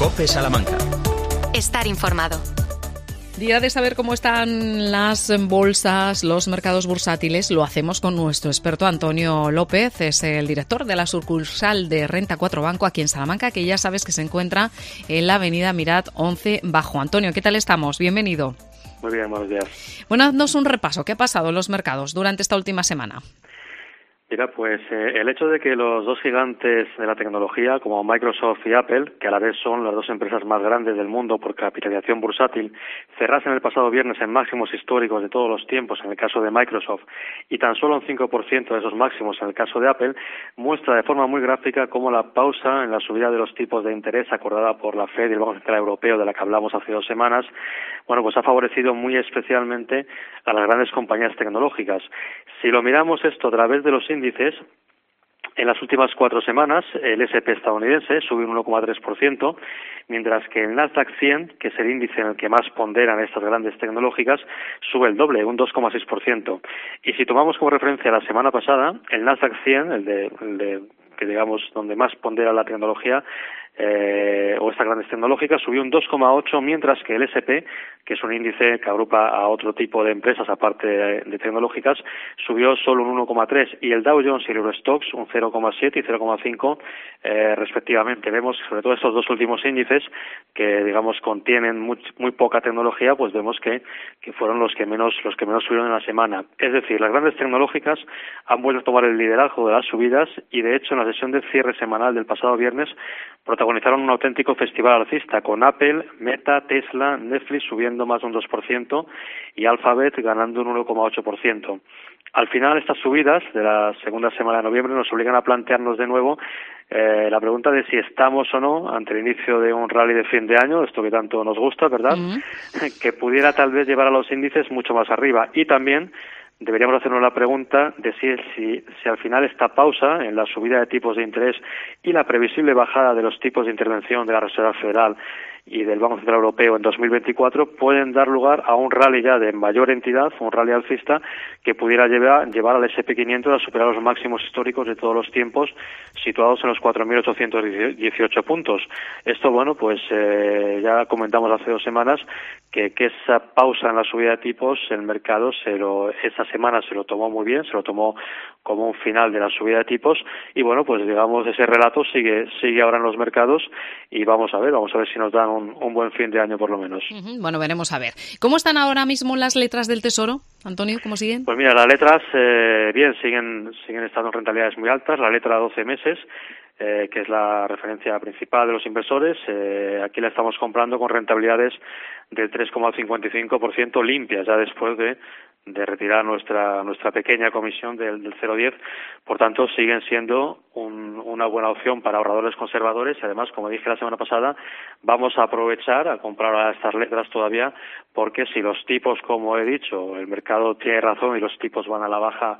COPE Salamanca. Estar informado. Día de saber cómo están las bolsas, los mercados bursátiles. Lo hacemos con nuestro experto Antonio López, es el director de la sucursal de Renta 4 Banco aquí en Salamanca, que ya sabes que se encuentra en la avenida Mirat 11 Bajo. Antonio, ¿qué tal estamos? Bienvenido. Muy bien, buenos días. Bueno, haznos un repaso. ¿Qué ha pasado en los mercados durante esta última semana? Mira, pues el hecho de que los dos gigantes de la tecnología, como Microsoft y Apple, que a la vez son las dos empresas más grandes del mundo por capitalización bursátil, cerrasen el pasado viernes en máximos históricos de todos los tiempos en el caso de Microsoft y tan solo un 5% de esos máximos en el caso de Apple, muestra de forma muy gráfica cómo la pausa en la subida de los tipos de interés acordada por la Fed y el Banco Central Europeo, de la que hablamos hace 2 semanas, bueno, pues ha favorecido muy especialmente a las grandes compañías tecnológicas. Si lo miramos esto a través de los índices, en las últimas 4 semanas el S&P estadounidense sube un 1,3%, mientras que el Nasdaq 100, que es el índice en el que más ponderan estas grandes tecnológicas, sube el doble, un 2,6%. Y si tomamos como referencia la semana pasada, el Nasdaq 100, el de que digamos donde más pondera la tecnología, o estas grandes tecnológicas, subió un 2,8%, mientras que el S&P, que es un índice que agrupa a otro tipo de empresas aparte de tecnológicas, subió solo un 1,3%, y el Dow Jones y el Eurostoxx un 0,7% y 0,5% respectivamente. Vemos sobre todo estos dos últimos índices, que digamos contienen muy poca tecnología, pues vemos que fueron los que menos subieron en la semana. Es decir, las grandes tecnológicas han vuelto a tomar el liderazgo de las subidas, y de hecho en la sesión de cierre semanal del pasado viernes protagonizaron un auténtico festival alcista, con Apple, Meta, Tesla, Netflix subiendo más de un 2% y Alphabet ganando un 1,8%. Al final, estas subidas de la segunda semana de noviembre nos obligan a plantearnos de nuevo la pregunta de si estamos o no ante el inicio de un rally de fin de año, esto que tanto nos gusta, ¿verdad? Que pudiera tal vez llevar a los índices mucho más arriba. Y también deberíamos hacernos la pregunta de si al final esta pausa en la subida de tipos de interés y la previsible bajada de los tipos de intervención de la Reserva Federal y del Banco Central Europeo en 2024 pueden dar lugar a un rally ya de mayor entidad, un rally alcista, que pudiera llevar al S&P 500 a superar los máximos históricos de todos los tiempos, situados en los 4.818 puntos. Esto, bueno, pues ya comentamos hace 2 semanas que esa pausa en la subida de tipos, el mercado esa semana se lo tomó muy bien, se lo tomó como un final de la subida de tipos, y bueno, pues digamos ese relato sigue ahora en los mercados, y vamos a ver si nos dan un buen fin de año por lo menos. Bueno, veremos a ver. ¿Cómo están ahora mismo las letras del Tesoro, Antonio? ¿Cómo siguen? Pues mira, las letras bien, siguen estando en rentabilidades muy altas. La letra a 12 meses, que es la referencia principal de los inversores, aquí la estamos comprando con rentabilidades del 3,55% limpias, ya después de retirar nuestra pequeña comisión del 0,10. Por tanto, siguen siendo una buena opción para ahorradores conservadores, y además, como dije la semana pasada, vamos a aprovechar a comprar a estas letras todavía, porque si los tipos, como he dicho, el mercado tiene razón y los tipos van a la baja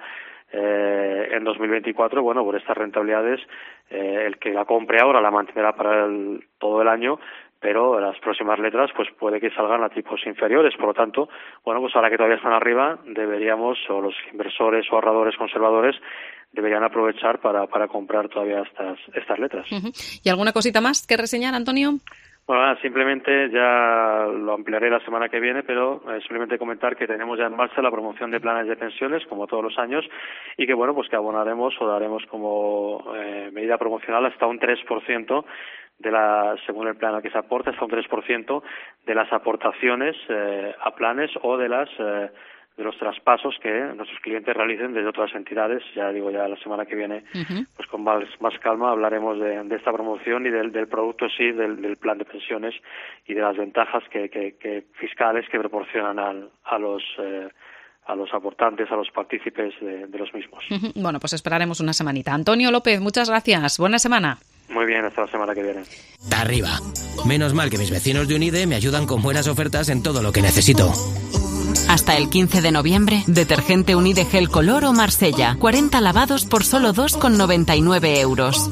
en 2024, bueno, por estas rentabilidades, el que la compre ahora la mantendrá para todo el año, pero las próximas letras pues puede que salgan a tipos inferiores. Por lo tanto, bueno, pues ahora que todavía están arriba, deberíamos, o los inversores o ahorradores conservadores, deberían aprovechar para comprar todavía estas letras. ¿Y alguna cosita más que reseñar, Antonio? Bueno, simplemente ya lo ampliaré la semana que viene, pero simplemente comentar que tenemos ya en marcha la promoción de planes de pensiones, como todos los años, y que bueno, pues que abonaremos o daremos como medida promocional hasta un 3% según el plan al que se aporta, hasta un 3% de las aportaciones a planes o de los traspasos que nuestros clientes realicen desde otras entidades. Ya digo, ya la semana que viene, pues con más calma hablaremos de esta promoción y del producto sí, del plan de pensiones, y de las ventajas que fiscales que proporcionan a los aportantes, a los partícipes de los mismos. Bueno, pues esperaremos una semanita. Antonio López, muchas gracias. Buena semana. Muy bien, hasta la semana que viene. Arriba. Menos mal que mis vecinos de Unide me ayudan con buenas ofertas en todo lo que necesito. Hasta el 15 de noviembre, detergente Unide Gel Color o Marsella. 40 lavados por solo 2,99 euros.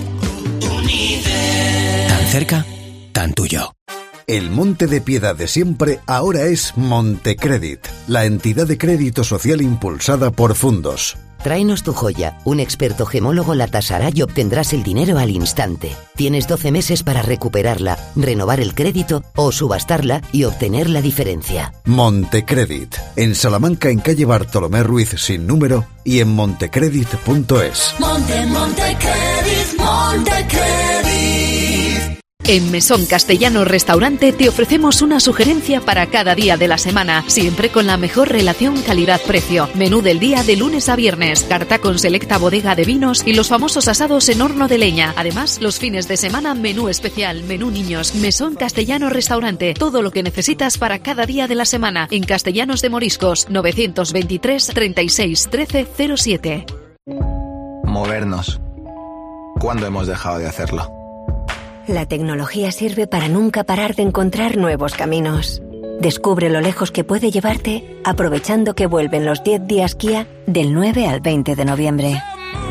Tan cerca, tan tuyo. El Monte de Piedad de siempre ahora es Montecredit, la entidad de crédito social impulsada por Fundos. Tráenos tu joya. Un experto gemólogo la tasará y obtendrás el dinero al instante. Tienes 12 meses para recuperarla, renovar el crédito o subastarla y obtener la diferencia. Montecredit. En Salamanca, en calle Bartolomé Ruiz sin número y en montecredit.es. Montecredit, Montecredit. En Mesón Castellano Restaurante te ofrecemos una sugerencia para cada día de la semana, siempre con la mejor relación calidad-precio. Menú del día de lunes a viernes, carta con selecta bodega de vinos y los famosos asados en horno de leña. Además, los fines de semana, menú especial, menú niños. Mesón Castellano Restaurante, todo lo que necesitas para cada día de la semana. En Castellanos de Moriscos, 923 36 13 07. Movernos. ¿Cuándo hemos dejado de hacerlo? La tecnología sirve para nunca parar de encontrar nuevos caminos. Descubre lo lejos que puede llevarte aprovechando que vuelven los 10 días Kia del 9 al 20 de noviembre.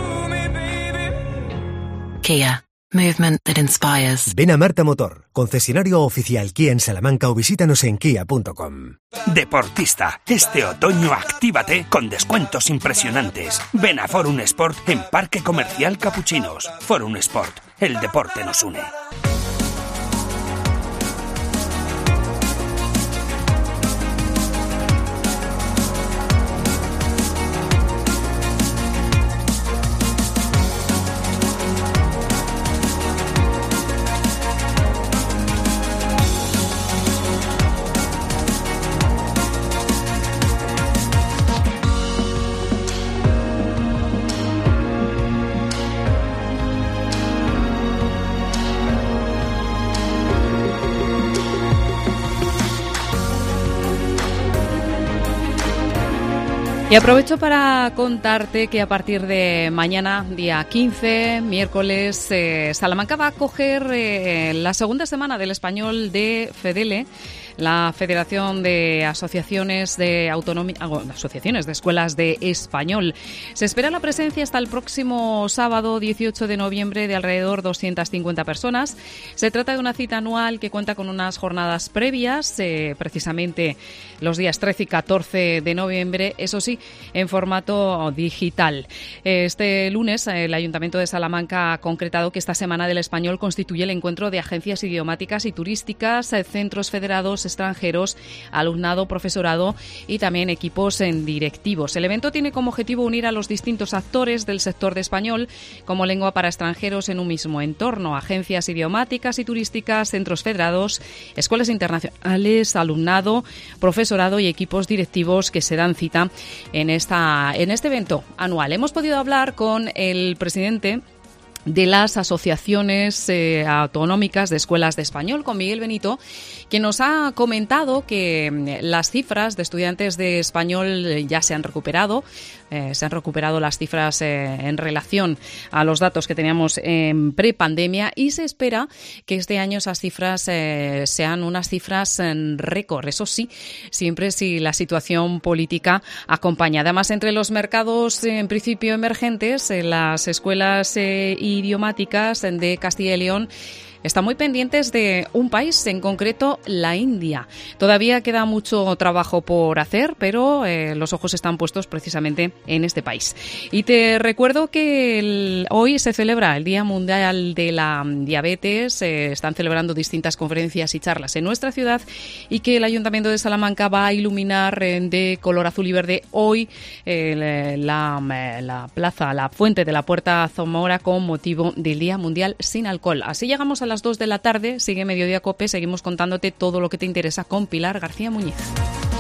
Kia. Movement that inspires. Ven a Marta Motor, concesionario oficial Kia en Salamanca o visítanos en kia.com. Deportista, este otoño actívate con descuentos impresionantes. Ven a Forum Sport en Parque Comercial Capuchinos. Forum Sport, el deporte nos une. Y aprovecho para contarte que a partir de mañana, día 15, miércoles, Salamanca va a acoger la segunda semana del español de FEDELE, la Federación de Asociaciones de Asociaciones de Escuelas de Español. Se espera la presencia hasta el próximo sábado 18 de noviembre de alrededor 250 personas. Se trata de una cita anual que cuenta con unas jornadas previas, precisamente los días 13 y 14 de noviembre, eso sí, en formato digital. Este lunes el Ayuntamiento de Salamanca ha concretado que esta Semana del Español constituye el encuentro de agencias idiomáticas y turísticas, centros federados, extranjeros, alumnado, profesorado y también equipos directivos. El evento tiene como objetivo unir a los distintos actores del sector de español como lengua para extranjeros en un mismo entorno: agencias idiomáticas y turísticas, centros federados, escuelas internacionales, alumnado, profesorado y equipos directivos que se dan cita en este evento anual. Hemos podido hablar con el presidente de las asociaciones autonómicas de escuelas de español, con Miguel Benito, que nos ha comentado que las cifras de estudiantes de español ya se han recuperado las cifras en relación a los datos que teníamos en prepandemia, y se espera que este año esas cifras sean unas cifras en récord. Eso sí, siempre si la situación política acompaña. Además, entre los mercados en principio emergentes, las escuelas idiomáticas de Castilla y León están muy pendientes de un país, en concreto la India. Todavía queda mucho trabajo por hacer, pero los ojos están puestos precisamente en este país. Y te recuerdo que hoy se celebra el Día Mundial de la Diabetes. Están celebrando distintas conferencias y charlas en nuestra ciudad, y que el Ayuntamiento de Salamanca va a iluminar de color azul y verde hoy la plaza, la fuente de la Puerta Zamora, con motivo del Día Mundial sin Alcohol. Así llegamos a las 2 de la tarde. Sigue Mediodía COPE. Seguimos contándote todo lo que te interesa con Pilar García Muñiz.